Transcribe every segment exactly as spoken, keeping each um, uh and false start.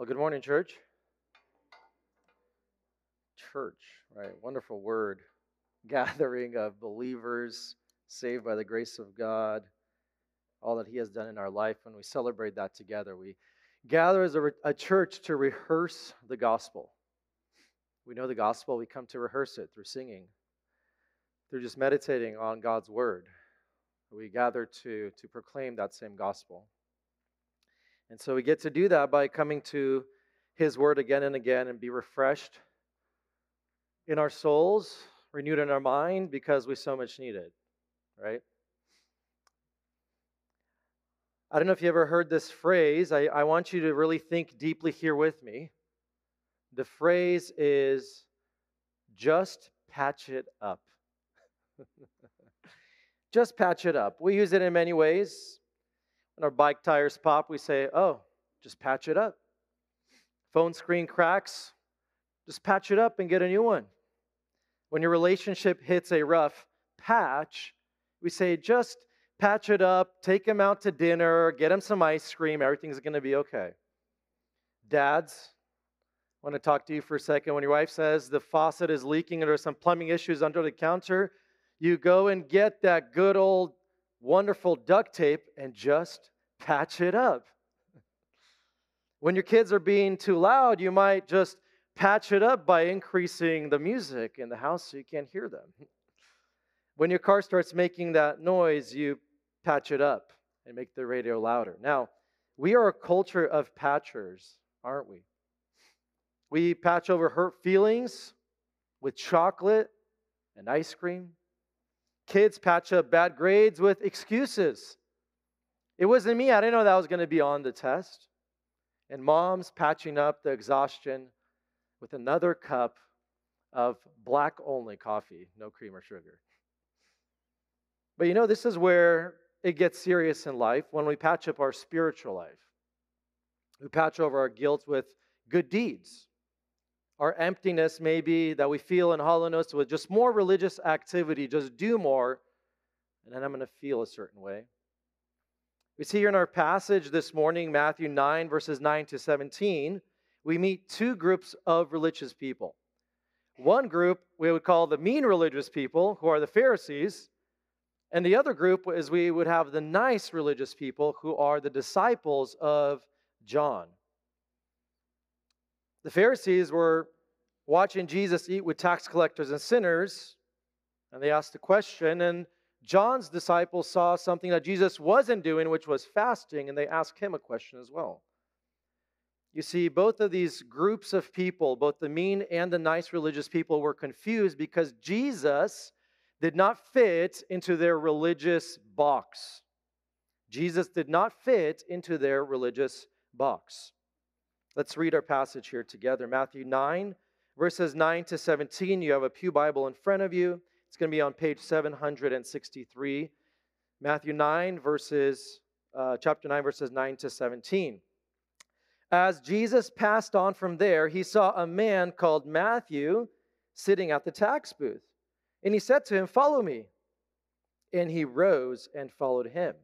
Well, good morning, church. Church, right? Wonderful word. Gathering of believers saved by the grace of God, all that He has done in our life. When we celebrate that together, we gather as a, re- a church to rehearse the gospel. We know the gospel, we come to rehearse it through singing, through just meditating on God's word. We gather to, to proclaim that same gospel. And so we get to do that by coming to His word again and again and be refreshed in our souls, renewed in our mind, because we so much need it, right? I don't know if you ever heard this phrase. I, I want you to really think deeply here with me. The phrase is, just patch it up. Just patch it up. We use it in many ways. When our bike tires pop, we say, oh, just patch it up. Phone screen cracks, just patch it up and get a new one. When your relationship hits a rough patch, we say, just patch it up, take him out to dinner, get him some ice cream, everything's going to be okay. Dads, I want to talk to you for a second. When your wife says the faucet is leaking and there's some plumbing issues under the counter, you go and get that good old wonderful duct tape and just patch it up. When your kids are being too loud, you might just patch it up by increasing the music in the house so you can't hear them. When your car starts making that noise, you patch it up and make the radio louder. Now, we are a culture of patchers, aren't we? We patch over hurt feelings with chocolate and ice cream. Kids patch up bad grades with excuses. It wasn't me. I didn't know that was going to be on the test. And mom's patching up the exhaustion with another cup of black-only coffee, no cream or sugar. But you know, this is where it gets serious in life, when we patch up our spiritual life. We patch over our guilt with good deeds. Our emptiness, maybe, that we feel in hollowness with just more religious activity, just do more, and then I'm going to feel a certain way. We see here in our passage this morning, Matthew nine, verses nine to seventeen, we meet two groups of religious people. One group we would call the mean religious people, who are the Pharisees, and the other group is we would have the nice religious people, who are the disciples of John. The Pharisees were watching Jesus eat with tax collectors and sinners, and they asked a question, and John's disciples saw something that Jesus wasn't doing, which was fasting, and they asked him a question as well. You see, both of these groups of people, both the mean and the nice religious people, were confused because Jesus did not fit into their religious box. Jesus did not fit into their religious box. Let's read our passage here together. Matthew nine, verses nine to seventeen. You have a pew Bible in front of you. It's going to be on page seven hundred sixty-three. Matthew nine, verses, uh, chapter nine, verses nine to seventeen. As Jesus passed on from there, he saw a man called Matthew sitting at the tax booth. And he said to him, "Follow me." And he rose and followed him.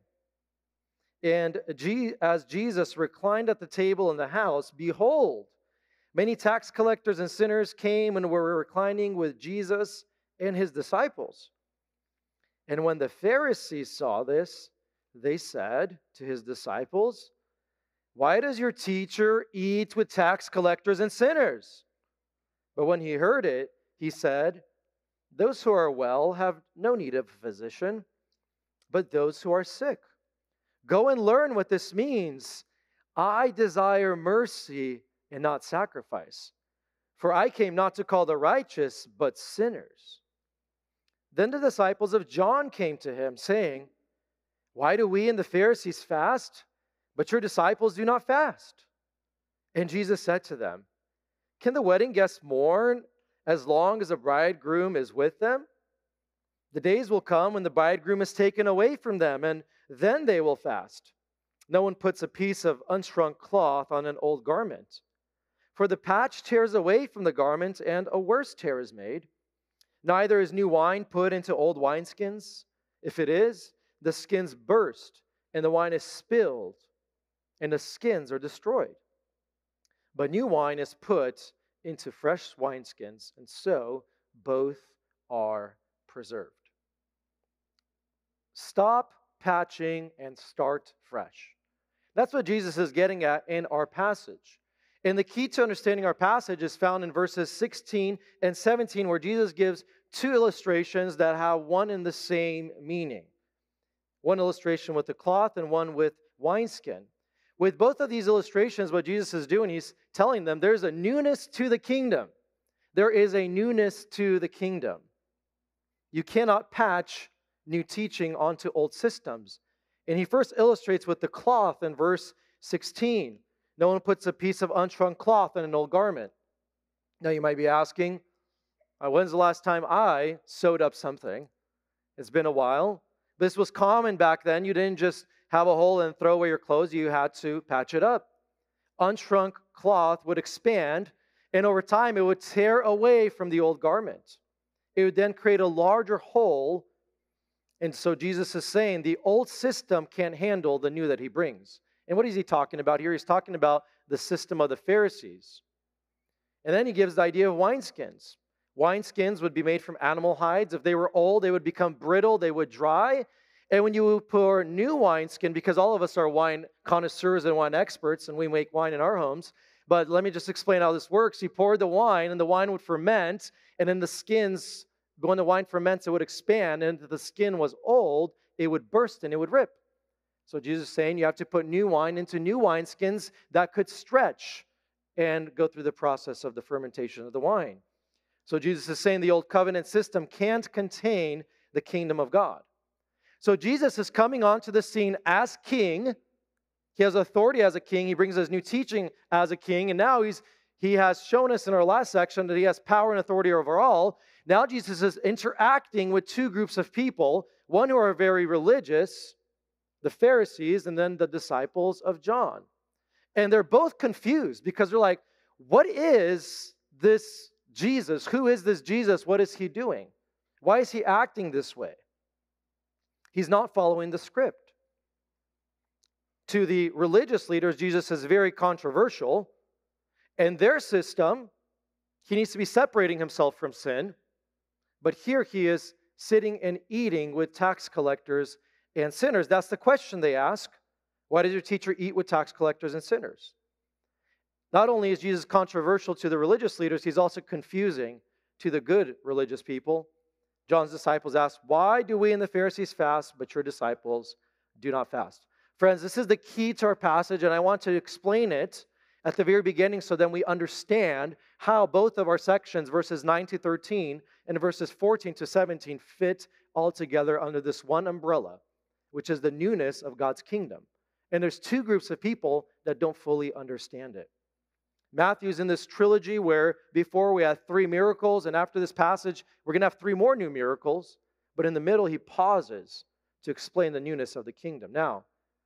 And as Jesus reclined at the table in the house, behold, many tax collectors and sinners came and were reclining with Jesus and his disciples. And when the Pharisees saw this, they said to his disciples, "Why does your teacher eat with tax collectors and sinners?" But when he heard it, he said, "Those who are well have no need of a physician, but those who are sick. Go and learn what this means. I desire mercy and not sacrifice, for I came not to call the righteous, but sinners." Then the disciples of John came to him, saying, "Why do we and the Pharisees fast, but your disciples do not fast?" And Jesus said to them, "Can the wedding guests mourn as long as the bridegroom is with them? The days will come when the bridegroom is taken away from them, and then they will fast. No one puts a piece of unshrunk cloth on an old garment, for the patch tears away from the garment, and a worse tear is made. Neither is new wine put into old wineskins. If it is, the skins burst, and the wine is spilled, and the skins are destroyed. but new wine is put into fresh wineskins, and so both are preserved. Stop patching and start fresh. That's what Jesus is getting at in our passage. And the key to understanding our passage is found in verses sixteen and seventeen, where Jesus gives two illustrations that have one and the same meaning. One illustration with the cloth and one with wineskin. With both of these illustrations, what Jesus is doing, he's telling them there's a newness to the kingdom. There is a newness to the kingdom. You cannot patch new teaching onto old systems. And he first illustrates with the cloth in verse sixteen. No one puts a piece of unshrunk cloth in an old garment. Now you might be asking, uh, when's the last time I sewed up something? It's been a while. This was common back then. You didn't just have a hole and throw away your clothes. You had to patch it up. Unshrunk cloth would expand, and over time it would tear away from the old garment. It would then create a larger hole. And so Jesus is saying the old system can't handle the new that he brings. And what is he talking about here? He's talking about the system of the Pharisees. And then he gives the idea of wineskins. Wineskins would be made from animal hides. If they were old, they would become brittle, they would dry. And when you pour new wineskin, because all of us are wine connoisseurs and wine experts, and we make wine in our homes, but let me just explain how this works. You pour the wine, and the wine would ferment, and then the skins, when the wine ferments, it would expand, and if the skin was old, it would burst and it would rip. So Jesus is saying you have to put new wine into new wineskins that could stretch and go through the process of the fermentation of the wine. So Jesus is saying the old covenant system can't contain the kingdom of God. So Jesus is coming onto the scene as king. He has authority as a king. He brings us new teaching as a king. And now he's he has shown us in our last section that he has power and authority over all. Now Jesus is interacting with two groups of people, one who are very religious, the Pharisees, and then the disciples of John. And they're both confused because they're like, what is this Jesus? Who is this Jesus? What is he doing? Why is he acting this way? He's not following the script. To the religious leaders, Jesus is very controversial. And their system, he needs to be separating himself from sin. But here he is sitting and eating with tax collectors and sinners. That's the question they ask. Why does your teacher eat with tax collectors and sinners? Not only is Jesus controversial to the religious leaders, he's also confusing to the good religious people. John's disciples ask, why do we and the Pharisees fast, but your disciples do not fast? Friends, this is the key to our passage, and I want to explain it at the very beginning so then we understand how both of our sections, verses nine to thirteen and verses fourteen to seventeen, fit all together under this one umbrella, which is the newness of God's kingdom. And there's two groups of people that don't fully understand it. Matthew's in this trilogy where before we had three miracles, and after this passage, we're going to have three more new miracles. But in the middle, he pauses to explain the newness of the kingdom. Now,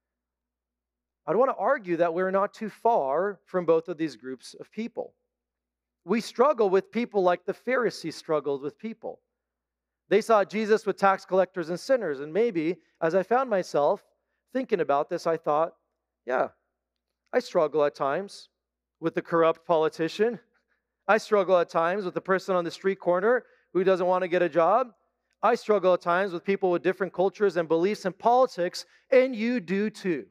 I want to argue that we're not too far from both of these groups of people. We struggle with people like the Pharisees struggled with people. They saw Jesus with tax collectors and sinners, and maybe as I found myself thinking about this, I thought, yeah, I struggle at times with the corrupt politician. I struggle at times with the person on the street corner who doesn't want to get a job. I struggle at times with people with different cultures and beliefs in politics, and you do too.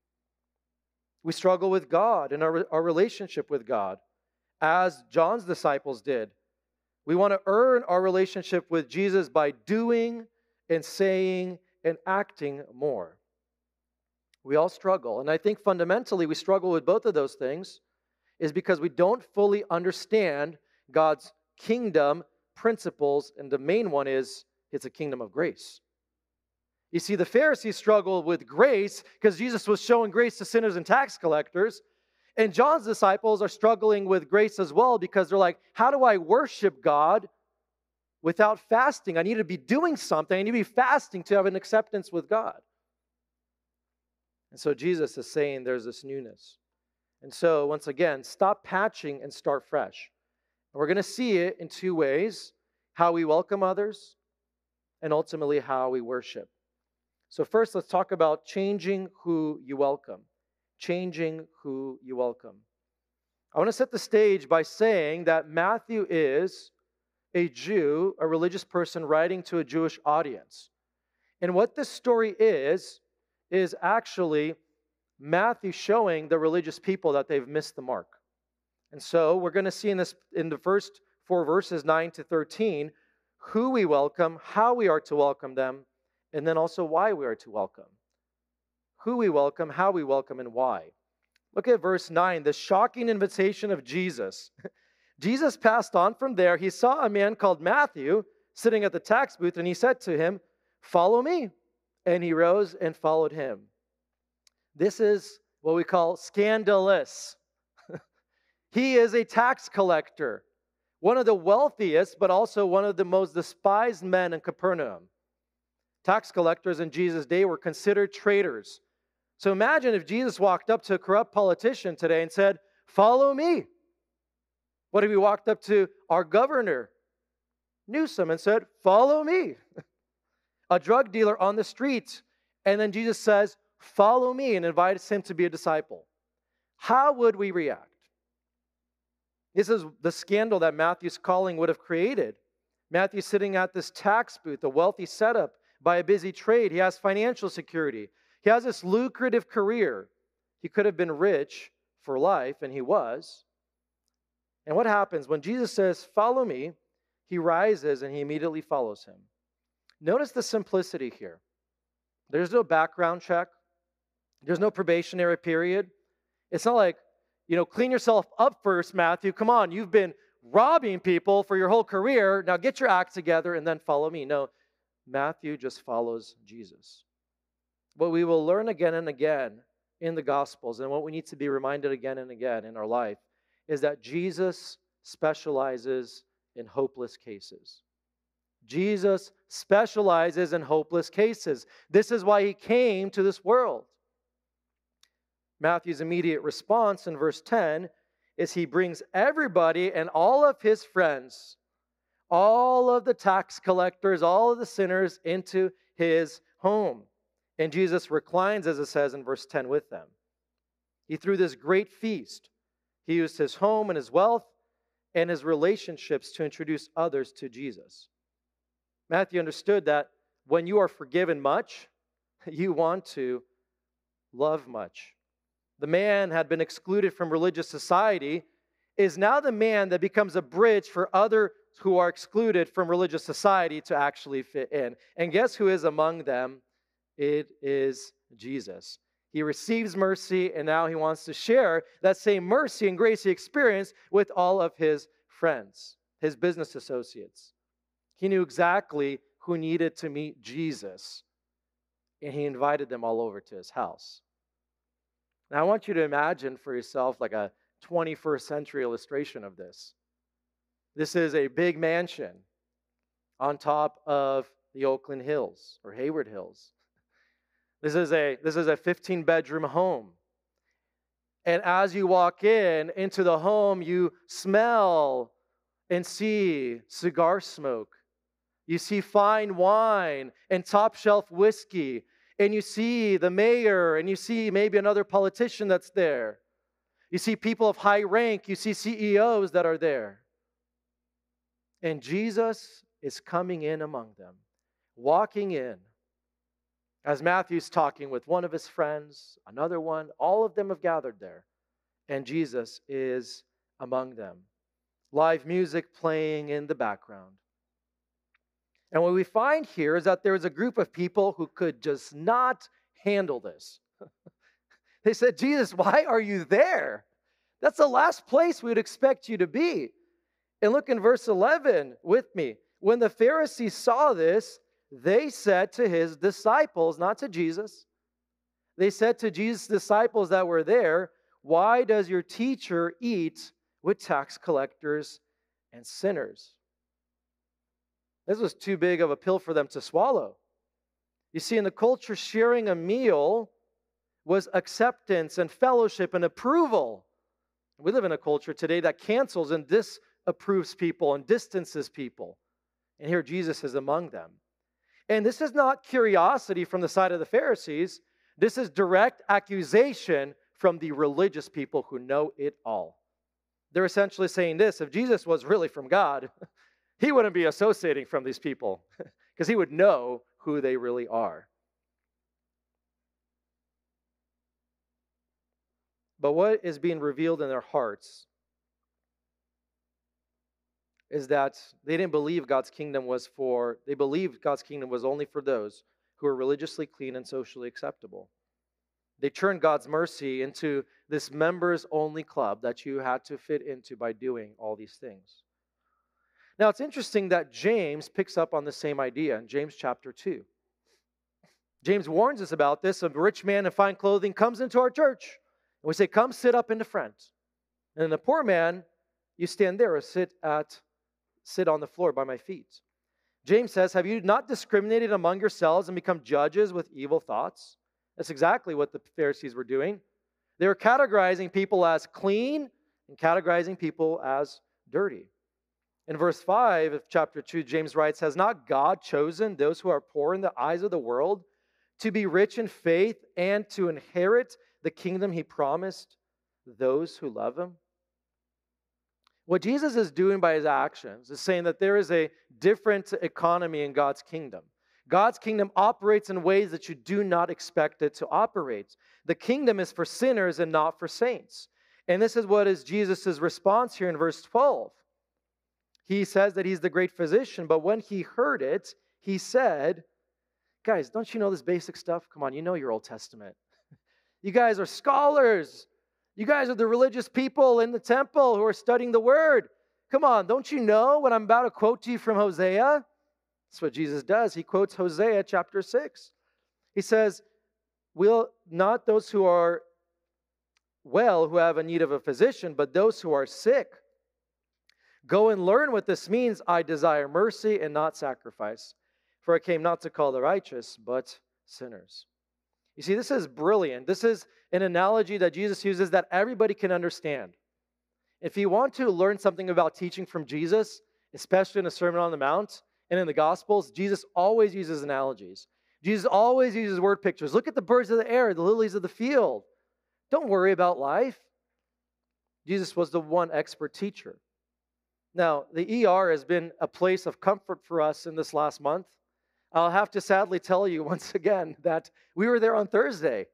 We struggle with God and our, our relationship with God, as John's disciples did. We want to earn our relationship with Jesus by doing and saying and acting more. We all struggle, and I think fundamentally we struggle with both of those things is because we don't fully understand God's kingdom principles, and the main one is it's a kingdom of grace. You see, the Pharisees struggled with grace because Jesus was showing grace to sinners and tax collectors, and John's disciples are struggling with grace as well because they're like, how do I worship God without fasting? I need to be doing something. I need to be fasting to have an acceptance with God. And so Jesus is saying there's this newness. And so, once again, stop patching and start fresh. And we're going to see it in two ways, how we welcome others and ultimately how we worship. So first, let's talk about changing who you welcome. Changing who you welcome. I want to set the stage by saying that Matthew is a Jew, a religious person writing to a Jewish audience. And what this story is, is actually Matthew showing the religious people that they've missed the mark. And so we're going to see in this in the first four verses, nine to thirteen, who we welcome, how we are to welcome them, and then also why we are to welcome. Who we welcome, how we welcome, and why. Look at verse nine, the shocking invitation of Jesus. Jesus passed on from there. He saw a man called Matthew sitting at the tax booth, and he said to him, "Follow me." And he rose and followed him. This is what we call scandalous. He is a tax collector, one of the wealthiest, but also one of the most despised men in Capernaum. Tax collectors in Jesus' day were considered traitors. So imagine if Jesus walked up to a corrupt politician today and said, "Follow me." What if he walked up to our governor, Newsom, and said, "Follow me"? A drug dealer on the street, and then Jesus says, "Follow me," and invites him to be a disciple. How would we react? This is the scandal that Matthew's calling would have created. Matthew's sitting at this tax booth, a wealthy setup by a busy trade. He has financial security. He has this lucrative career. He could have been rich for life, and he was. And what happens? When Jesus says, "Follow me," he rises and he immediately follows him. Notice the simplicity here. There's no background check. There's no probationary period. It's not like, you know, clean yourself up first, Matthew. Come on, you've been robbing people for your whole career. Now get your act together and then follow me. No, Matthew just follows Jesus. What we will learn again and again in the Gospels, and what we need to be reminded again and again in our life, is that Jesus specializes in hopeless cases. Jesus specializes in hopeless cases. This is why he came to this world. Matthew's immediate response in verse ten is he brings everybody and all of his friends, all of the tax collectors, all of the sinners into his home. And Jesus reclines, as it says in verse ten, with them. He threw this great feast. He used his home and his wealth and his relationships to introduce others to Jesus. Matthew understood that when you are forgiven much, you want to love much. The man had been excluded from religious society, is now the man that becomes a bridge for others who are excluded from religious society to actually fit in. And guess who is among them? It is Jesus. He receives mercy, and now he wants to share that same mercy and grace he experienced with all of his friends, his business associates. He knew exactly who needed to meet Jesus, and he invited them all over to his house. Now, I want you to imagine for yourself like a twenty-first century illustration of this. This is a big mansion on top of the Oakland Hills or Hayward Hills. This is a this is a fifteen-bedroom home. And as you walk in into the home, you smell and see cigar smoke. You see fine wine and top-shelf whiskey. And you see the mayor, and you see maybe another politician that's there. You see people of high rank. You see C E Os that are there. And Jesus is coming in among them, walking in. As Matthew's talking with one of his friends, another one, all of them have gathered there. And Jesus is among them. Live music playing in the background. And what we find here is that there is a group of people who could just not handle this. They said, "Jesus, why are you there? That's the last place we would expect you to be." And look in verse eleven with me. When the Pharisees saw this, they said to his disciples, not to Jesus, they said to Jesus' disciples that were there, "Why does your teacher eat with tax collectors and sinners?" This was too big of a pill for them to swallow. You see, in the culture, sharing a meal was acceptance and fellowship and approval. We live in a culture today that cancels and disapproves people and distances people. And here Jesus is among them. And this is not curiosity from the side of the Pharisees. This is direct accusation from the religious people who know it all. They're essentially saying this: if Jesus was really from God, he wouldn't be associating from these people because he would know who they really are. But what is being revealed in their hearts is that they didn't believe God's kingdom was for, they believed God's kingdom was only for those who are religiously clean and socially acceptable. They turned God's mercy into this members-only club that you had to fit into by doing all these things. Now, it's interesting that James picks up on the same idea in James chapter two. James warns us about this. A rich man in fine clothing comes into our church. And we say, come sit up in the front. And the poor man, you stand there or sit at sit on the floor by my feet. James says, have you not discriminated among yourselves and become judges with evil thoughts? That's exactly what the Pharisees were doing. They were categorizing people as clean and categorizing people as dirty. In verse five of chapter two, James writes, has not God chosen those who are poor in the eyes of the world to be rich in faith and to inherit the kingdom he promised those who love him? What Jesus is doing by his actions is saying that there is a different economy in God's kingdom. God's kingdom operates in ways that you do not expect it to operate. The kingdom is for sinners and not for saints. And this is what is Jesus' response here in verse twelve. He says that he's the great physician, but when he heard it, he said, guys, don't you know this basic stuff? Come on, you know your Old Testament. You guys are scholars. You guys are the religious people in the temple who are studying the word. Come on, don't you know what I'm about to quote to you from Hosea? That's what Jesus does. He quotes Hosea chapter six. He says, will not those who are well, who have a need of a physician, but those who are sick, go and learn what this means. I desire mercy and not sacrifice, for I came not to call the righteous, but sinners. You see, this is brilliant. This is an analogy that Jesus uses that everybody can understand. If you want to learn something about teaching from Jesus, especially in the Sermon on the Mount and in the Gospels, Jesus always uses analogies. Jesus always uses word pictures. Look at the birds of the air, the lilies of the field. Don't worry about life. Jesus was the one expert teacher. Now, the E R has been a place of comfort for us in this last month. I'll have to sadly tell you once again that we were there on Thursday.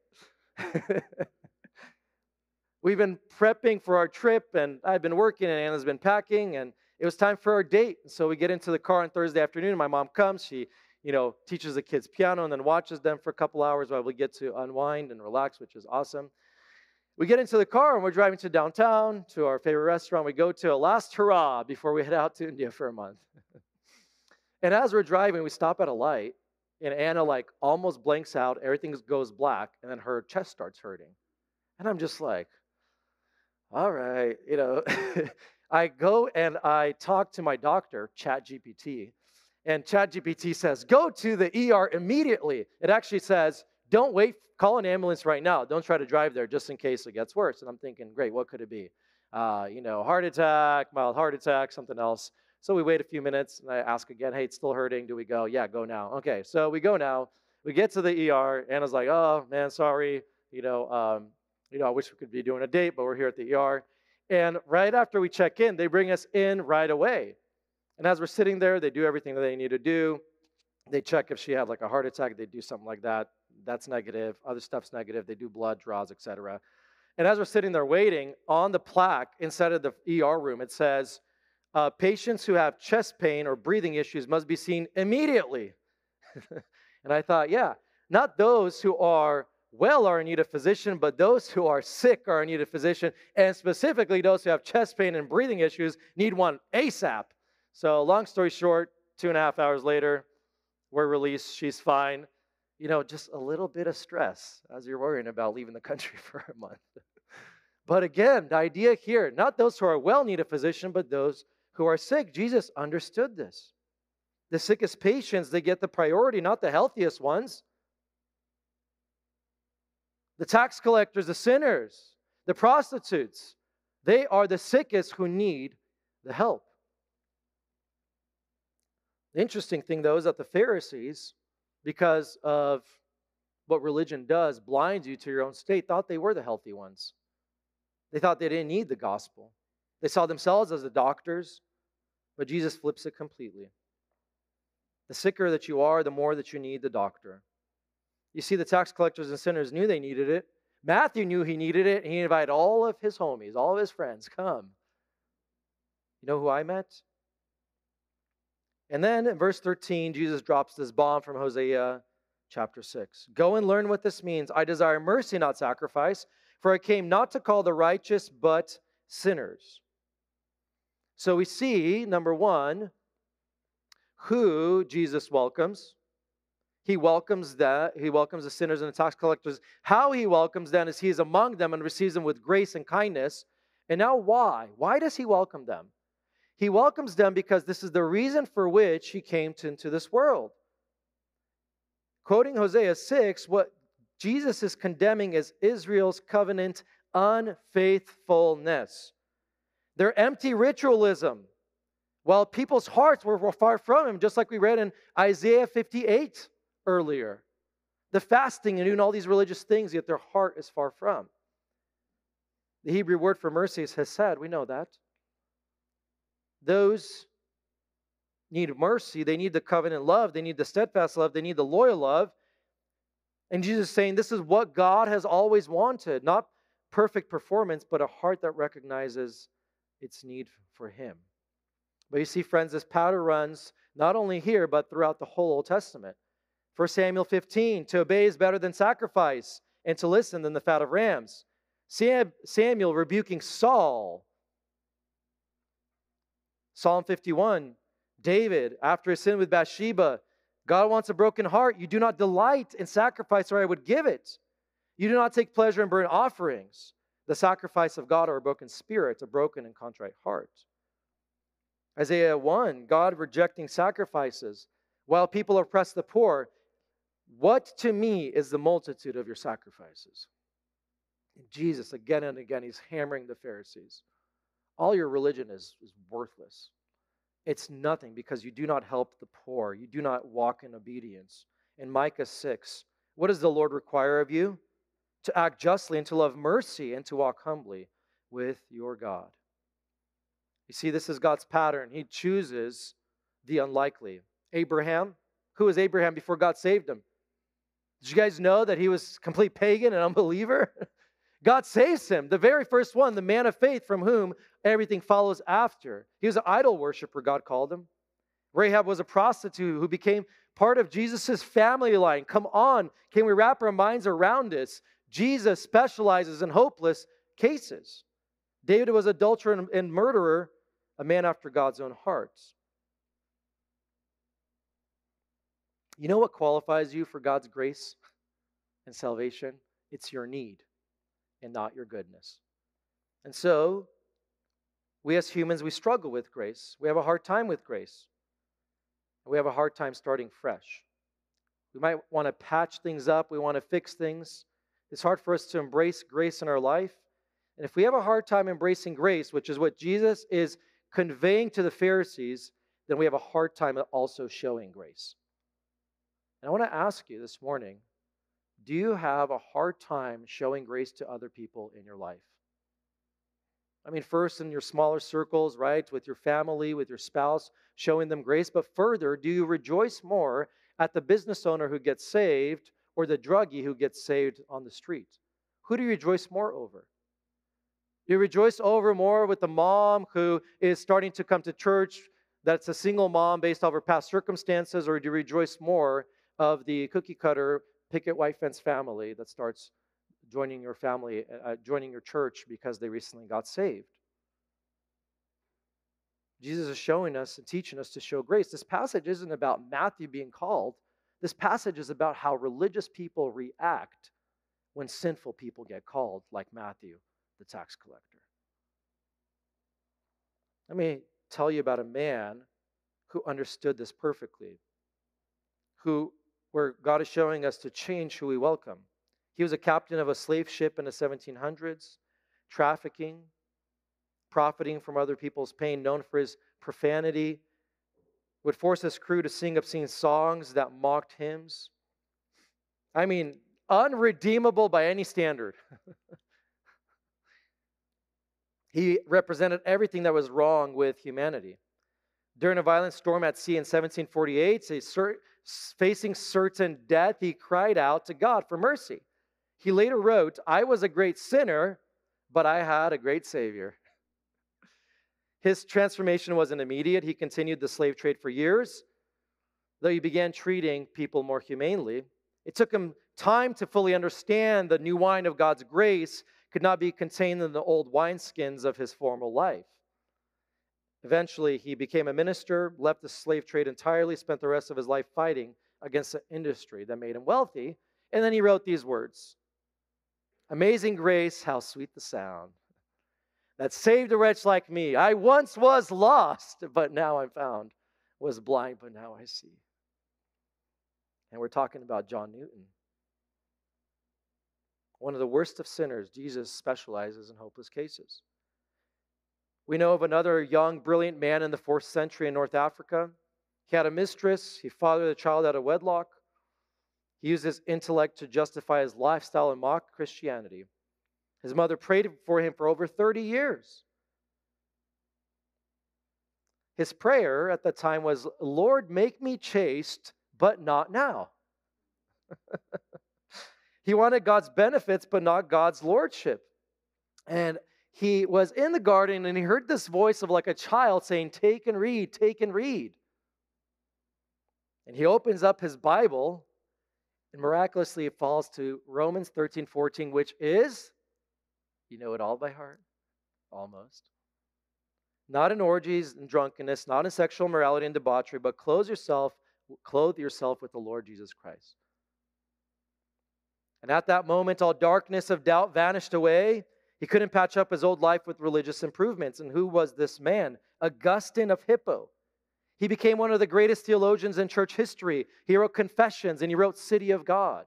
We've been prepping for our trip, and I've been working, and Anna's been packing, and it was time for our date. So we get into the car on Thursday afternoon, and my mom comes. She, you know, teaches the kids piano and then watches them for a couple hours while we get to unwind and relax, which is awesome. We get into the car, and we're driving to downtown, to our favorite restaurant. We go to a last hurrah before we head out to India for a month. And as we're driving, we stop at a light, and Anna, like, almost blanks out. Everything goes black, and then her chest starts hurting. And I'm just like, all right, you know. I go and I talk to my doctor, ChatGPT, and ChatGPT says, go to the E R immediately. It actually says, don't wait, call an ambulance right now. Don't try to drive there just in case it gets worse. And I'm thinking, great, what could it be? Uh, you know, heart attack, mild heart attack, something else. So we wait a few minutes, and I ask again, hey, it's still hurting. Do we go? Yeah, go now. Okay, so we go now. We get to the E R. Anna's like, oh, man, sorry. You know, um, you know, I wish we could be doing a date, but we're here at the E R. And right after we check in, they bring us in right away. And as we're sitting there, they do everything that they need to do. They check if she had like a heart attack. They do something like that. That's negative. Other stuff's negative. They do blood draws, et cetera. And as we're sitting there waiting, on the plaque inside of the E R room, it says, Uh, patients who have chest pain or breathing issues must be seen immediately. And I thought, yeah, not those who are well are in need of physician, but those who are sick are in need of physician, and specifically those who have chest pain and breathing issues need one ASAP. So long story short, two and a half hours later, we're released. She's fine. You know, just a little bit of stress as you're worrying about leaving the country for a month. But again, the idea here, not those who are well need a physician, but those who are sick. Jesus understood this. The sickest patients, they get the priority, not the healthiest ones. The tax collectors, the sinners, the prostitutes, they are the sickest who need the help. The interesting thing, though, is that the Pharisees, because of what religion does, blinds you to your own state, thought they were the healthy ones. They thought they didn't need the gospel. They saw themselves as the doctors, but Jesus flips it completely. The sicker that you are, the more that you need the doctor. You see, the tax collectors and sinners knew they needed it. Matthew knew he needed it, and he invited all of his homies, all of his friends, come. You know who I met? And then in verse thirteen, Jesus drops this bomb from Hosea chapter six. Go and learn what this means. I desire mercy, not sacrifice, for I came not to call the righteous, but sinners. So we see, number one, who Jesus welcomes. He welcomes that. He welcomes the sinners and the tax collectors. How he welcomes them is he is among them and receives them with grace and kindness. And now why? Why does he welcome them? He welcomes them because this is the reason for which he came to, into this world. Quoting Hosea six, what Jesus is condemning is Israel's covenant unfaithfulness. Their empty ritualism, while people's hearts were, were far from him, just like we read in Isaiah fifty-eight earlier. The fasting and doing all these religious things, yet their heart is far from. The Hebrew word for mercy is hesed. We know that. Those need mercy. They need the covenant love. They need the steadfast love. They need the loyal love. And Jesus is saying this is what God has always wanted. Not perfect performance, but a heart that recognizes its need for him. But you see, friends, this pattern runs not only here, but throughout the whole Old Testament. First Samuel fifteen, to obey is better than sacrifice, and to listen than the fat of rams. Sam, Samuel rebuking Saul. Psalm fifty-one, David, after his sin with Bathsheba, God wants a broken heart. You do not delight in sacrifice, or I would give it. You do not take pleasure in burnt offerings. The sacrifice of God are a broken spirit, a broken and contrite heart. Isaiah one, God rejecting sacrifices, while people oppress the poor. What to me is the multitude of your sacrifices? And Jesus, again and again, he's hammering the Pharisees. All your religion is, is worthless. It's nothing because you do not help the poor. You do not walk in obedience. In Micah six, what does the Lord require of you? To act justly and to love mercy and to walk humbly with your God. You see, this is God's pattern. He chooses the unlikely. Abraham, who was Abraham before God saved him? Did you guys know that he was complete pagan and unbeliever? God saves him, the very first one, the man of faith from whom everything follows after. He was an idol worshiper, God called him. Rahab was a prostitute who became part of Jesus' family line. Come on, can we wrap our minds around this? Jesus specializes in hopeless cases. David was an adulterer and murderer, a man after God's own heart. You know what qualifies you for God's grace and salvation? It's your need and not your goodness. And so, we as humans, we struggle with grace. We have a hard time with grace. We have a hard time starting fresh. We might want to patch things up. We want to fix things. It's hard for us to embrace grace in our life. And if we have a hard time embracing grace, which is what Jesus is conveying to the Pharisees, then we have a hard time also showing grace. And I want to ask you this morning, do you have a hard time showing grace to other people in your life? I mean, first in your smaller circles, right? With your family, with your spouse, showing them grace. But further, do you rejoice more at the business owner who gets saved or the druggie who gets saved on the street? Who do you rejoice more over? Do you rejoice over more with the mom who is starting to come to church, that's a single mom based off her past circumstances, or do you rejoice more of the cookie cutter picket white fence family that starts joining your family, uh, joining your church because they recently got saved? Jesus is showing us and teaching us to show grace. This passage isn't about Matthew being called. This passage is about how religious people react when sinful people get called, like Matthew, the tax collector. Let me tell you about a man who understood this perfectly, who, where God is showing us to change who we welcome. He was a captain of a slave ship in the seventeen hundreds, trafficking, profiting from other people's pain, known for his profanity, would force his crew to sing obscene songs that mocked hymns. I mean, unredeemable by any standard. He represented everything that was wrong with humanity. During a violent storm at sea in seventeen forty-eight, facing certain death, he cried out to God for mercy. He later wrote, "I was a great sinner, but I had a great Savior." His transformation wasn't immediate. He continued the slave trade for years, though he began treating people more humanely. It took him time to fully understand the new wine of God's grace could not be contained in the old wineskins of his former life. Eventually, he became a minister, left the slave trade entirely, spent the rest of his life fighting against the industry that made him wealthy, and then he wrote these words, "Amazing grace, how sweet the sound that saved a wretch like me. I once was lost, but now I'm found, was blind, but now I see." And we're talking about John Newton. One of the worst of sinners. Jesus specializes in hopeless cases. We know of another young, brilliant man in the fourth century in North Africa. He had a mistress. He fathered a child out of wedlock. He used his intellect to justify his lifestyle and mock Christianity. His mother prayed for him for over thirty years. His prayer at the time was, "Lord, make me chaste, but not now." He wanted God's benefits, but not God's lordship. And he was in the garden, and he heard this voice of like a child saying, "Take and read, take and read." And he opens up his Bible, and miraculously it falls to Romans thirteen fourteen, which is, you know it all by heart, almost. Not in orgies and drunkenness, not in sexual morality and debauchery, but clothe yourself, clothe yourself with the Lord Jesus Christ. And at that moment, all darkness of doubt vanished away. He couldn't patch up his old life with religious improvements. And who was this man? Augustine of Hippo. He became one of the greatest theologians in church history. He wrote Confessions, and he wrote City of God.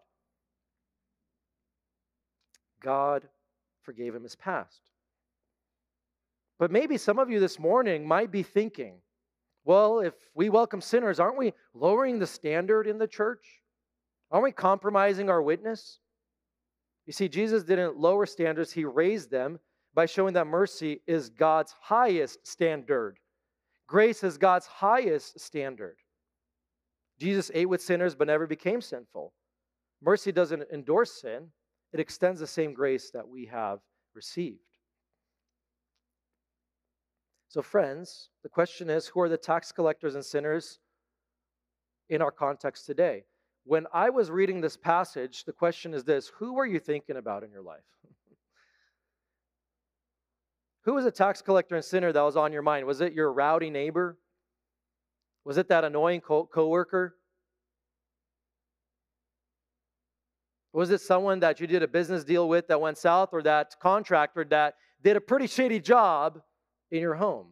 God forgave him his past. But maybe some of you this morning might be thinking, well, if we welcome sinners, aren't we lowering the standard in the church? Aren't we compromising our witness? You see, Jesus didn't lower standards, he raised them by showing that mercy is God's highest standard. Grace is God's highest standard. Jesus ate with sinners but never became sinful. Mercy doesn't endorse sin, it extends the same grace that we have received. So friends, the question is, who are the tax collectors and sinners in our context today? When I was reading this passage, the question is this: who were you thinking about in your life? Who was a tax collector and sinner that was on your mind? Was it your rowdy neighbor? Was it that annoying co- coworker? Was it someone that you did a business deal with that went south, or that contractor that did a pretty shady job in your home?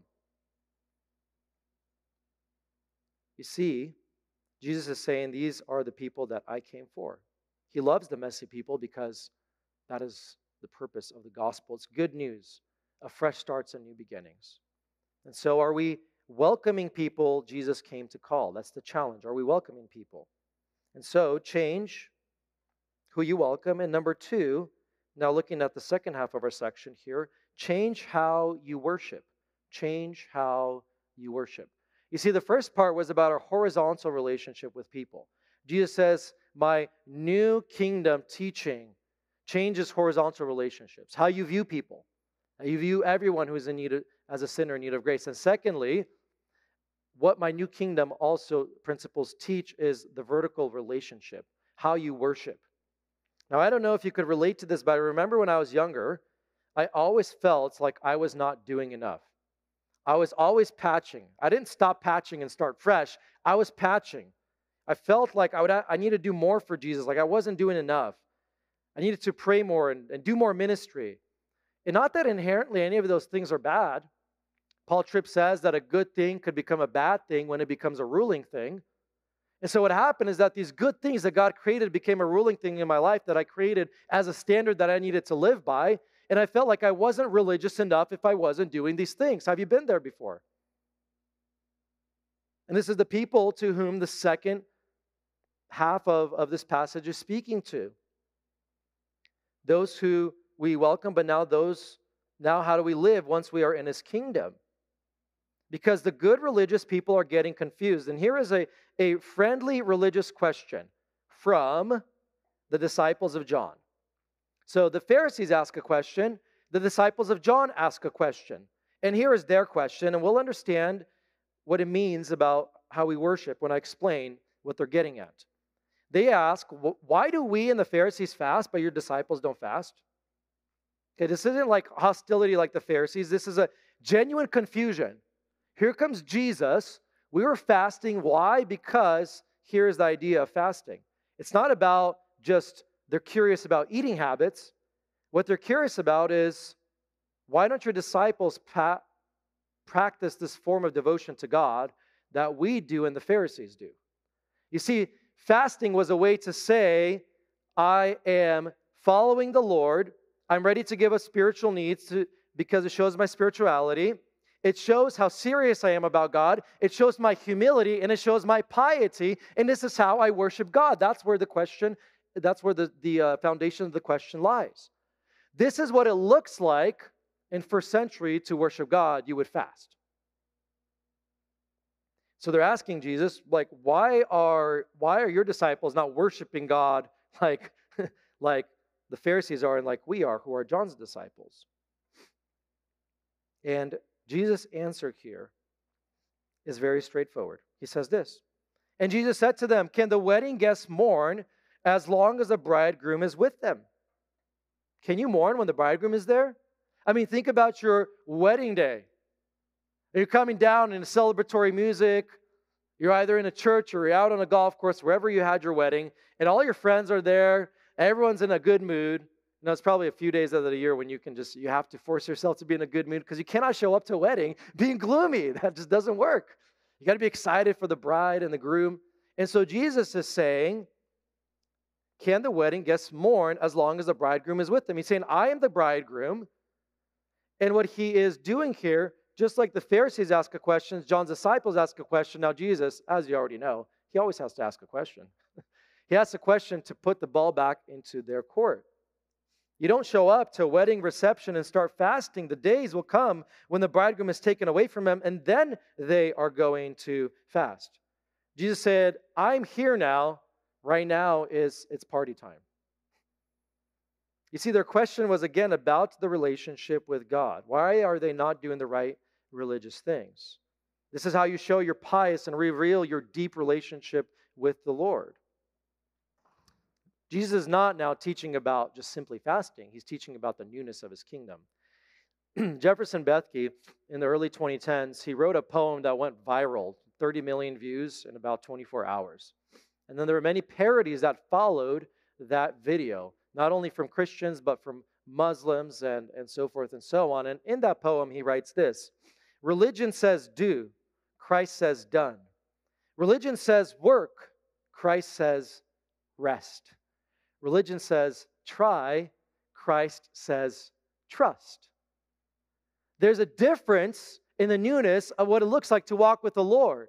You see, Jesus is saying these are the people that I came for. He loves the messy people because that is the purpose of the gospel. It's good news of fresh starts and new beginnings. And so are we welcoming people Jesus came to call? That's the challenge. Are we welcoming people? And so change who you welcome. And number two, now looking at the second half of our section here, change how you worship. Change how you worship. You see, the first part was about our horizontal relationship with people. Jesus says, my new kingdom teaching changes horizontal relationships. How you view people. How you view everyone who is in need of, as a sinner in need of grace. And secondly, what my new kingdom also principles teach is the vertical relationship. How you worship. Now, I don't know if you could relate to this, but I remember when I was younger, I always felt like I was not doing enough. I was always patching. I didn't stop patching and start fresh. I was patching. I felt like I would. I needed to do more for Jesus, like I wasn't doing enough. I needed to pray more and, and do more ministry. And not that inherently any of those things are bad. Paul Tripp says that a good thing could become a bad thing when it becomes a ruling thing. And so what happened is that these good things that God created became a ruling thing in my life that I created as a standard that I needed to live by. And I felt like I wasn't religious enough if I wasn't doing these things. Have you been there before? And this is the people to whom the second half of, of this passage is speaking to. Those who we welcome, but now those Now, how do we live once we are in his kingdom? Because the good religious people are getting confused. And here is a, a friendly religious question from the disciples of John. So the Pharisees ask a question, the disciples of John ask a question. And here is their question, and we'll understand what it means about how we worship when I explain what they're getting at. They ask, why do we and the Pharisees fast, but your disciples don't fast? Okay, this isn't like hostility like the Pharisees. This is a genuine confusion. Here comes Jesus. We were fasting. Why? Because here's the idea of fasting. It's not about just they're curious about eating habits. What they're curious about is, why don't your disciples pa- practice this form of devotion to God that we do and the Pharisees do? You see, fasting was a way to say, I am following the Lord. I'm ready to give up spiritual needs to, because it shows my spirituality. It shows how serious I am about God. It shows my humility, and it shows my piety. And this is how I worship God. That's where the question, that's where the, the uh, foundation of the question lies. This is what it looks like in first century to worship God. You would fast. So they're asking Jesus, like, why are why are your disciples not worshiping God like, like the Pharisees are and like we are, who are John's disciples? And Jesus' answer here is very straightforward. He says this, and Jesus said to them, can the wedding guests mourn as long as the bridegroom is with them? Can you mourn when the bridegroom is there? I mean, think about your wedding day. You're coming down in celebratory music. You're either in a church or you're out on a golf course, wherever you had your wedding, and all your friends are there. Everyone's in a good mood. You know, it's probably a few days out of the year when you can just, you have to force yourself to be in a good mood because you cannot show up to a wedding being gloomy. That just doesn't work. You got to be excited for the bride and the groom. And so Jesus is saying, can the wedding guests mourn as long as the bridegroom is with them? He's saying, I am the bridegroom. And what he is doing here, just like the Pharisees ask a question, John's disciples ask a question. Now Jesus, as you already know, he always has to ask a question. He asks a question to put the ball back into their court. You don't show up to a wedding reception and start fasting. The days will come when the bridegroom is taken away from them, and then they are going to fast. Jesus said, I'm here now. Right now is it's party time. You see, their question was again about the relationship with God. Why are they not doing the right religious things? This is how you show you're pious and reveal your deep relationship with the Lord. Jesus is not now teaching about just simply fasting. He's teaching about the newness of his kingdom. Jefferson Bethke, in the early twenty tens, he wrote a poem that went viral, thirty million views in about twenty-four hours. And then there were many parodies that followed that video, not only from Christians, but from Muslims and, and so forth and so on. And in that poem, he writes this, religion says do, Christ says done. Religion says work, Christ says rest. Religion says try, Christ says trust. There's a difference in the newness of what it looks like to walk with the Lord.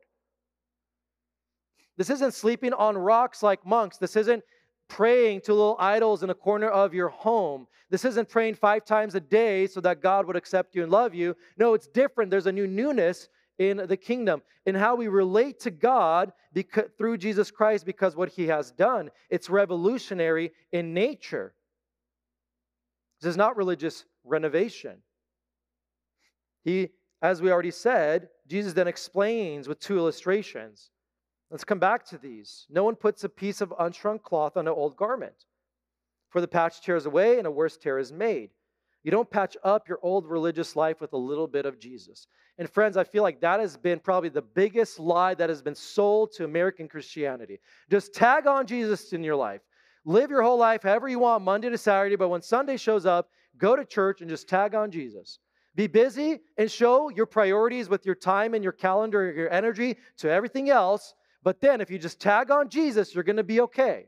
This isn't sleeping on rocks like monks. This isn't praying to little idols in a corner of your home. This isn't praying five times a day so that God would accept you and love you. No, it's different. There's a new newness in the kingdom, in how we relate to God because, through Jesus Christ because what he has done. It's revolutionary in nature. This is not religious renovation. He, as we already said, Jesus then explains with two illustrations. Let's come back to these. No one puts a piece of unshrunk cloth on an old garment, for the patch tears away and a worse tear is made. You don't patch up your old religious life with a little bit of Jesus. And friends, I feel like that has been probably the biggest lie that has been sold to American Christianity. Just tag on Jesus in your life. Live your whole life however you want, Monday to Saturday, but when Sunday shows up, go to church and just tag on Jesus. Be busy and show your priorities with your time and your calendar, your energy to everything else. But then if you just tag on Jesus, you're going to be okay.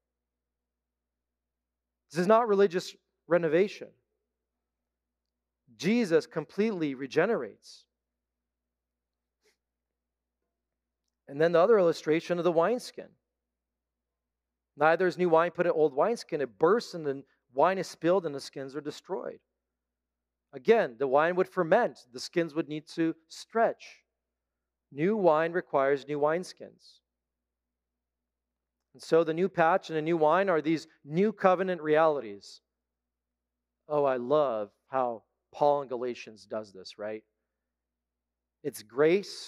This is not religious renovation. Jesus completely regenerates. And then the other illustration of the wineskin. Neither is new wine put in old wineskin. It bursts and the wine is spilled and the skins are destroyed. Again, the wine would ferment, the skins would need to stretch. New wine requires new wineskins. And so the new patch and the new wine are these new covenant realities. Oh, I love how Paul in Galatians does this, right? It's grace.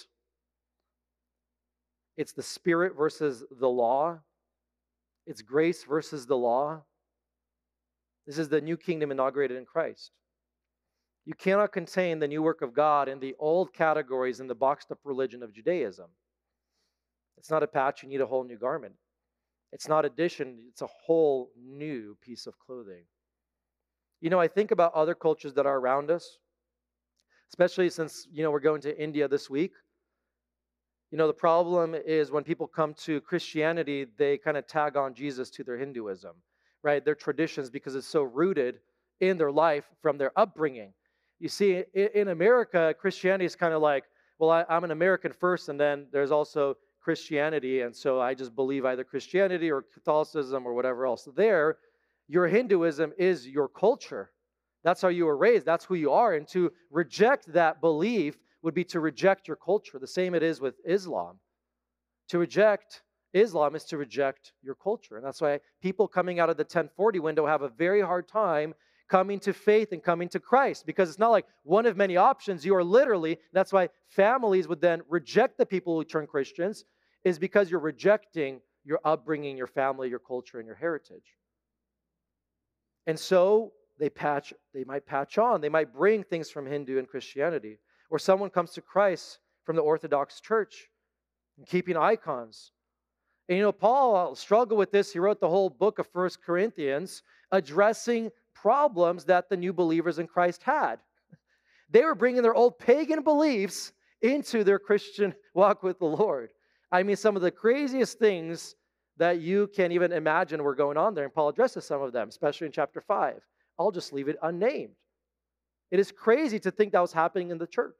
It's the Spirit versus the law. It's grace versus the law. This is the new kingdom inaugurated in Christ. You cannot contain the new work of God in the old categories in the boxed up religion of Judaism. It's not a patch, you need a whole new garment. It's not addition, it's a whole new piece of clothing. You know, I think about other cultures that are around us, especially since, you know, we're going to India this week. You know, the problem is when people come to Christianity, they kind of tag on Jesus to their Hinduism, right? Their traditions, because it's so rooted in their life from their upbringing. You see, in America, Christianity is kind of like, well, I, I'm an American first, and then there's also Christianity, and so I just believe either Christianity or Catholicism or whatever else. There, your Hinduism is your culture. That's how you were raised. That's who you are. And to reject that belief would be to reject your culture. The same it is with Islam. To reject Islam is to reject your culture. And that's why people coming out of the ten forty window have a very hard time coming to faith and coming to Christ, because it's not like one of many options. You are literally, that's why families would then reject the people who turn Christians, is because you're rejecting your upbringing, your family, your culture, and your heritage. And so they patch, they might patch on. They might bring things from Hindu and Christianity. Or someone comes to Christ from the Orthodox Church and keeping icons. And you know, Paul struggled with this. He wrote the whole book of First Corinthians addressing problems that the new believers in Christ had. They were bringing their old pagan beliefs into their Christian walk with the Lord. I mean, some of the craziest things that you can even imagine were going on there, and Paul addresses some of them, especially in chapter five. I'll just leave it unnamed. It is crazy to think that was happening in the church.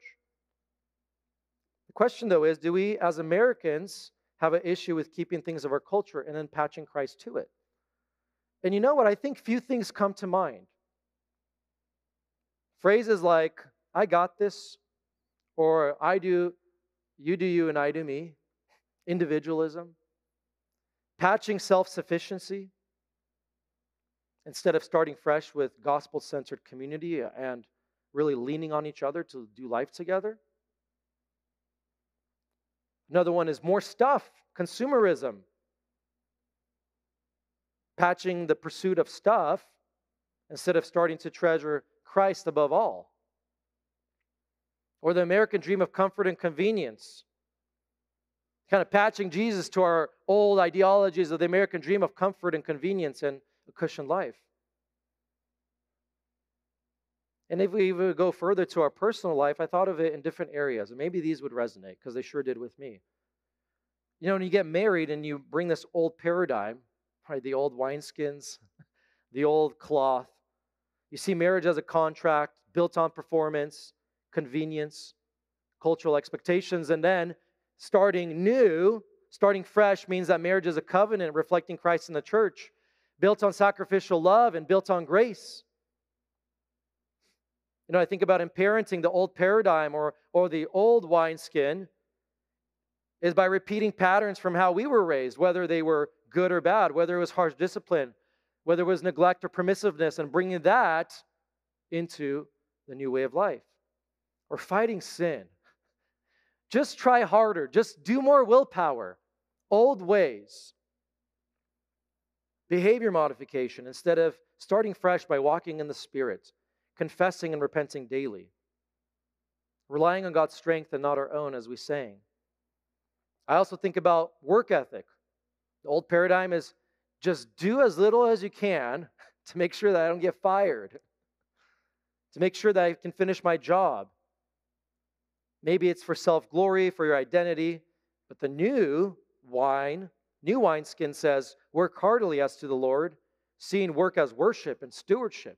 The question, though, is, do we as Americans have an issue with keeping things of our culture and then patching Christ to it? And you know what? I think few things come to mind. Phrases like, I got this, or I do, you do you and I do me. Individualism. Patching self-sufficiency instead of starting fresh with gospel-centered community and really leaning on each other to do life together. Another one is more stuff, consumerism. Patching the pursuit of stuff instead of starting to treasure Christ above all. Or the American dream of comfort and convenience. Kind of patching Jesus to our old ideologies of the American dream of comfort and convenience and a cushioned life. And if we even go further to our personal life, I thought of it in different areas. And maybe these would resonate, because they sure did with me. You know, when you get married and you bring this old paradigm, right, the old wineskins, the old cloth, you see marriage as a contract built on performance, convenience, cultural expectations, and then starting new, starting fresh means that marriage is a covenant reflecting Christ in the church, built on sacrificial love and built on grace. You know, I think about in parenting, the old paradigm or, or the old wineskin is by repeating patterns from how we were raised, whether they were good or bad, whether it was harsh discipline, whether it was neglect or permissiveness, and bringing that into the new way of life. Or fighting sin. Just try harder. Just do more willpower. Old ways. Behavior modification instead of starting fresh by walking in the Spirit, confessing and repenting daily. Relying on God's strength and not our own, as we sang. I also think about work ethic. The old paradigm is just do as little as you can to make sure that I don't get fired, to make sure that I can finish my job. Maybe it's for self-glory, for your identity, but the new wine, new wineskin says, work heartily as to the Lord, seeing work as worship and stewardship.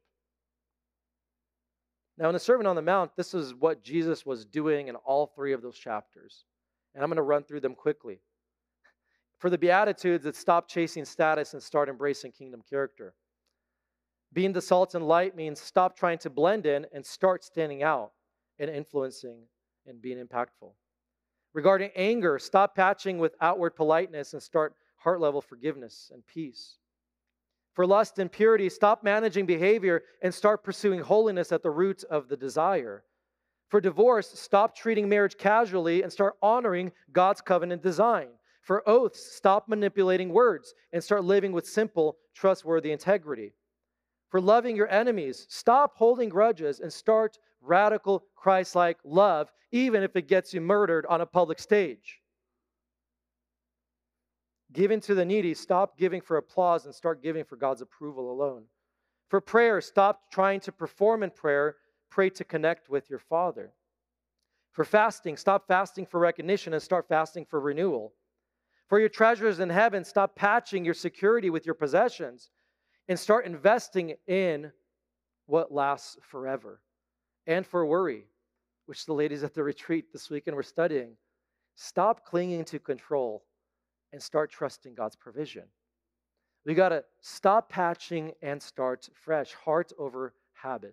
Now, in the Sermon on the Mount, this is what Jesus was doing in all three of those chapters. And I'm going to run through them quickly. For the Beatitudes, it's stop chasing status and start embracing kingdom character. Being the salt and light means stop trying to blend in and start standing out and influencing and being impactful. Regarding anger, stop patching with outward politeness and start heart-level forgiveness and peace. For lust and purity, stop managing behavior and start pursuing holiness at the root of the desire. For divorce, stop treating marriage casually and start honoring God's covenant design. For oaths, stop manipulating words and start living with simple, trustworthy integrity. For loving your enemies, stop holding grudges and start radical, Christ-like love, even if it gets you murdered on a public stage. Giving to the needy, stop giving for applause and start giving for God's approval alone. For prayer, stop trying to perform in prayer, pray to connect with your Father. For fasting, stop fasting for recognition and start fasting for renewal. For your treasures in heaven, stop patching your security with your possessions and start investing in what lasts forever. And for worry, which the ladies at the retreat this weekend were studying, stop clinging to control and start trusting God's provision. We got to stop patching and start fresh, heart over habit.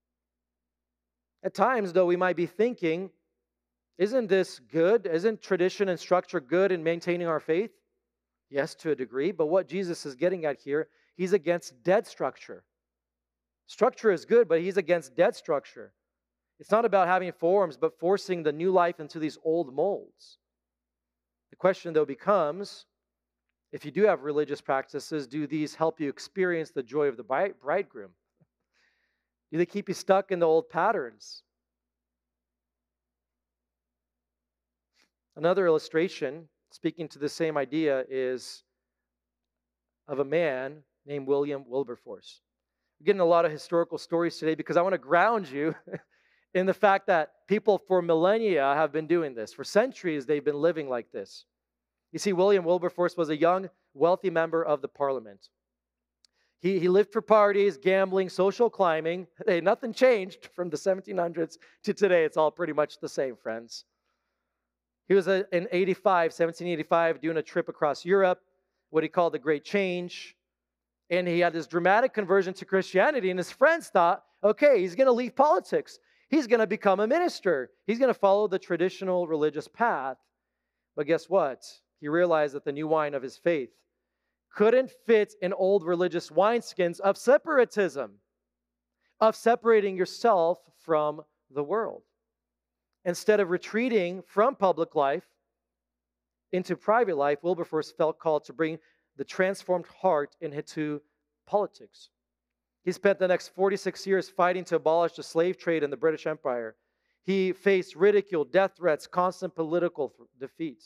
At times, though, we might be thinking, isn't this good? Isn't tradition and structure good in maintaining our faith? Yes, to a degree, but what Jesus is getting at here, he's against dead structure. Structure is good, but he's against dead structure. It's not about having forms, but forcing the new life into these old molds. The question, though, becomes, if you do have religious practices, do these help you experience the joy of the bridegroom? Do they keep you stuck in the old patterns? Another illustration, speaking to the same idea, is of a man named William Wilberforce. We're getting a lot of historical stories today because I want to ground you in the fact that people for millennia have been doing this. For centuries, they've been living like this. You see, William Wilberforce was a young, wealthy member of the Parliament. He, he lived for parties, gambling, social climbing. Hey, nothing changed from the seventeen hundreds to today. It's all pretty much the same, friends. He was a, in eighty-five, seventeen eighty-five, doing a trip across Europe, what he called the Great Change. And he had this dramatic conversion to Christianity, and his friends thought, okay, he's going to leave politics. He's going to become a minister. He's going to follow the traditional religious path. But guess what? He realized that the new wine of his faith couldn't fit in old religious wineskins of separatism, of separating yourself from the world. Instead of retreating from public life into private life, Wilberforce felt called to bring the transformed heart into politics. He spent the next forty-six years fighting to abolish the slave trade in the British Empire. He faced ridicule, death threats, constant political th- defeat.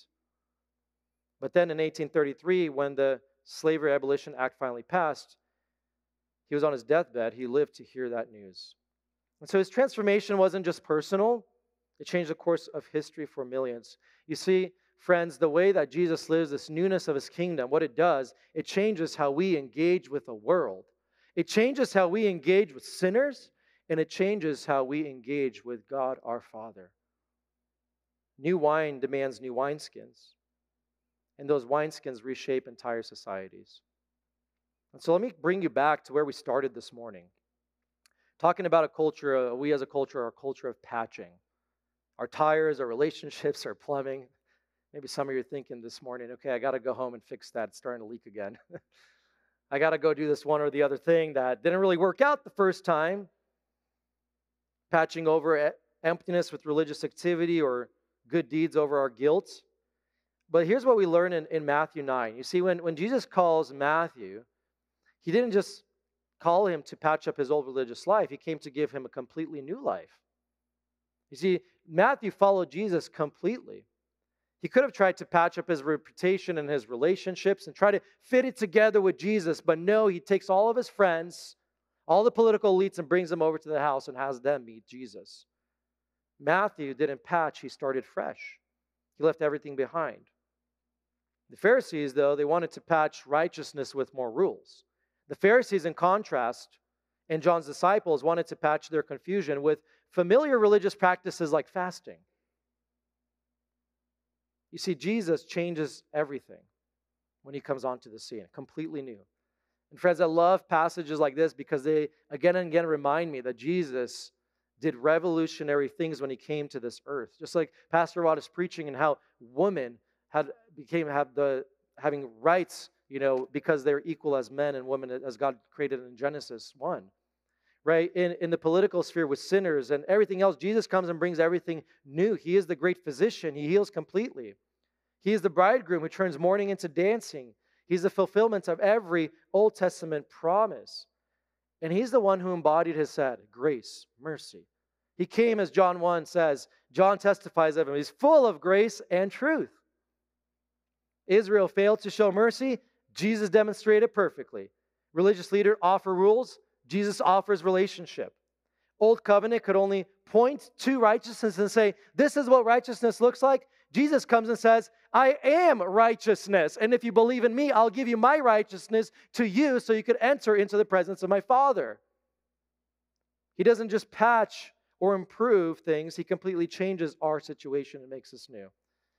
But then in eighteen thirty-three, when the Slavery Abolition Act finally passed, he was on his deathbed. He lived to hear that news. And so his transformation wasn't just personal. It changed the course of history for millions. You see, friends, the way that Jesus lives, this newness of his kingdom, what it does, it changes how we engage with the world. It changes how we engage with sinners, and it changes how we engage with God our Father. New wine demands new wineskins, and those wineskins reshape entire societies. And so let me bring you back to where we started this morning. Talking about a culture, uh, we as a culture are a culture of patching. Our tires, our relationships, our plumbing. Maybe some of you are thinking this morning, okay, I got to go home and fix that. It's starting to leak again. I got to go do this one or the other thing that didn't really work out the first time. Patching over emptiness with religious activity or good deeds over our guilt. But here's what we learn in, in Matthew nine. You see, when, when Jesus calls Matthew, he didn't just call him to patch up his old religious life. He came to give him a completely new life. You see, Matthew followed Jesus completely. He could have tried to patch up his reputation and his relationships and try to fit it together with Jesus, but no, he takes all of his friends, all the political elites, and brings them over to the house and has them meet Jesus. Matthew didn't patch, he started fresh. He left everything behind. The Pharisees, though, they wanted to patch righteousness with more rules. The Pharisees, in contrast, and John's disciples wanted to patch their confusion with familiar religious practices like fasting. You see, Jesus changes everything when he comes onto the scene, completely new. And friends, I love passages like this because they again and again remind me that Jesus did revolutionary things when he came to this earth. Just like Pastor Rod is preaching and how women had became have the having rights, you know, because they're equal as men and women as God created in Genesis one. Right? In, in the political sphere with sinners and everything else, Jesus comes and brings everything new. He is the great physician. He heals completely. He is the bridegroom who turns mourning into dancing. He's the fulfillment of every Old Testament promise. And he's the one who embodied his said, grace, mercy. He came, as John one says, John testifies of him, he's full of grace and truth. Israel failed to show mercy. Jesus demonstrated perfectly. Religious leaders offer rules. Jesus offers relationship. Old covenant could only point to righteousness and say, this is what righteousness looks like. Jesus comes and says, I am righteousness. And if you believe in me, I'll give you my righteousness to you so you could enter into the presence of my Father. He doesn't just patch or improve things. He completely changes our situation and makes us new.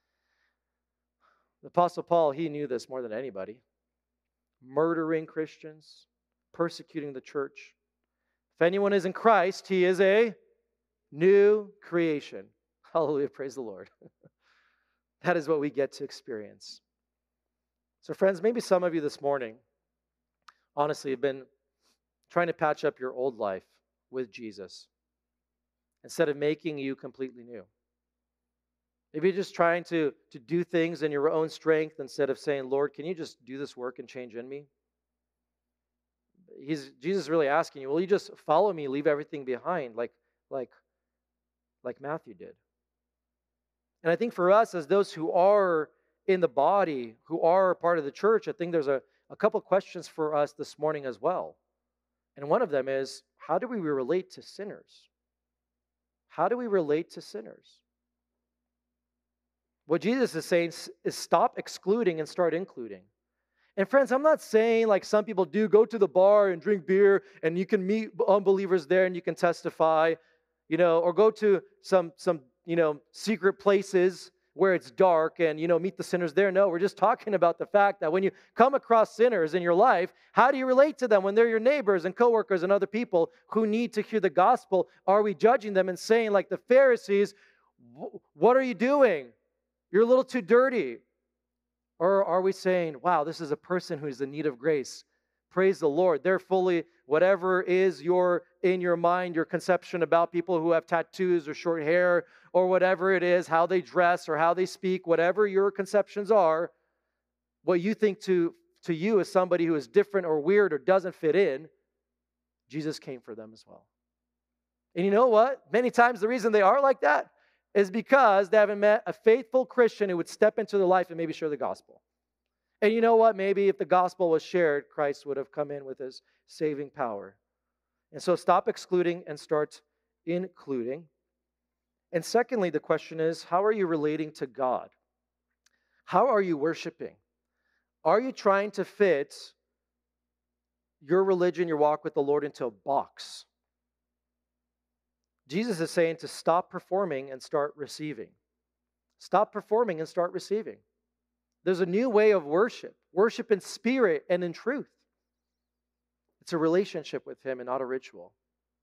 The Apostle Paul, he knew this more than anybody. Murdering Christians, persecuting the church. If anyone is in Christ, he is a new creation. Hallelujah, praise the Lord. That is what we get to experience. So friends, maybe some of you this morning, honestly, have been trying to patch up your old life with Jesus instead of making you completely new. Maybe you're just trying to, to do things in your own strength instead of saying, Lord, can you just do this work and change in me? He's, Jesus is really asking you, will you just follow me, leave everything behind like, like, like Matthew did? And I think for us, as those who are in the body, who are part of the church, I think there's a, a couple questions for us this morning as well. And one of them is, how do we relate to sinners? How do we relate to sinners? What Jesus is saying is stop excluding and start including. And friends, I'm not saying like some people do, go to the bar and drink beer and you can meet unbelievers there and you can testify, you know, or go to some, some you know, secret places where it's dark and, you know, meet the sinners there. No, we're just talking about the fact that when you come across sinners in your life, how do you relate to them when they're your neighbors and coworkers and other people who need to hear the gospel? Are we judging them and saying like the Pharisees, what are you doing? You're a little too dirty. Or are we saying, wow, this is a person who is in need of grace. Praise the Lord. They're fully, whatever is your in your mind, your conception about people who have tattoos or short hair or whatever it is, how they dress or how they speak, whatever your conceptions are, what you think to, to you is somebody who is different or weird or doesn't fit in, Jesus came for them as well. And you know what? Many times the reason they are like that is because they haven't met a faithful Christian who would step into their life and maybe share the gospel. And you know what? Maybe if the gospel was shared, Christ would have come in with his saving power. And so stop excluding and start including. And secondly, the question is, how are you relating to God? How are you worshiping? Are you trying to fit your religion, your walk with the Lord into a box? Jesus is saying to stop performing and start receiving. Stop performing and start receiving. There's a new way of worship. Worship in spirit and in truth. It's a relationship with him and not a ritual.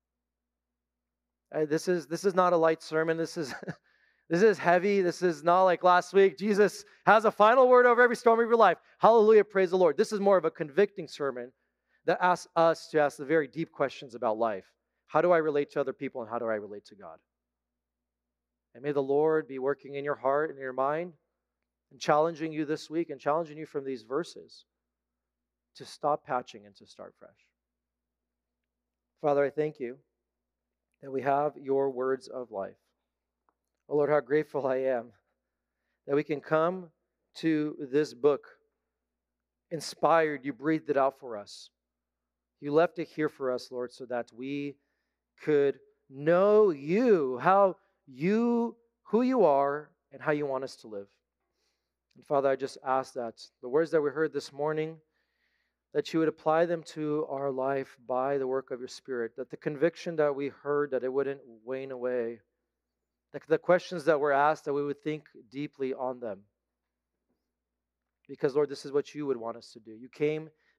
Uh, this is this is not a light sermon. This is this is heavy. This is not like last week. Jesus has a final word over every storm of your life. Hallelujah, praise the Lord. This is more of a convicting sermon that asks us to ask the very deep questions about life. How do I relate to other people and how do I relate to God? And may the Lord be working in your heart and your mind and challenging you this week and challenging you from these verses to stop patching and to start fresh. Father, I thank you that we have your words of life. Oh Lord, how grateful I am that we can come to this book inspired. You breathed it out for us. You left it here for us, Lord, so that we could know you, how you, who you are, and how you want us to live. And Father, I just ask that the words that we heard this morning, that you would apply them to our life by the work of your Spirit, that the conviction that we heard, that it wouldn't wane away, that the questions that were asked, that we would think deeply on them. Because, Lord, this is what you would want us to do. You came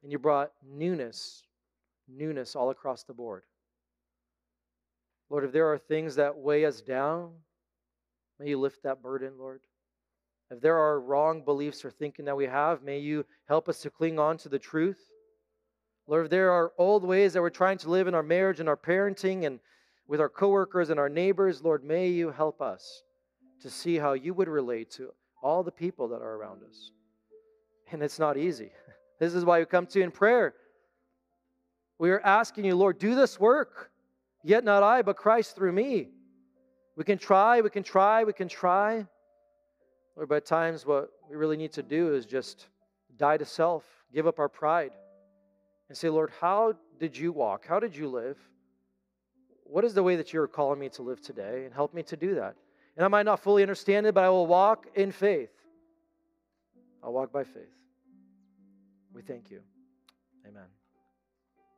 And you brought newness, newness all across the board. Lord, if there are things that weigh us down, may you lift that burden, Lord. If there are wrong beliefs or thinking that we have, may you help us to cling on to the truth. Lord, if there are old ways that we're trying to live in our marriage and our parenting and with our coworkers and our neighbors, Lord, may you help us to see how you would relate to all the people that are around us. And it's not easy. This is why we come to you in prayer. We are asking you, Lord, do this work. Yet not I, but Christ through me. We can try, we can try, we can try. Lord, but at times what we really need to do is just die to self, give up our pride, and say, Lord, how did you walk? How did you live? What is the way that you're calling me to live today? And help me to do that. And I might not fully understand it, but I will walk in faith. I'll walk by faith. We thank you. Amen.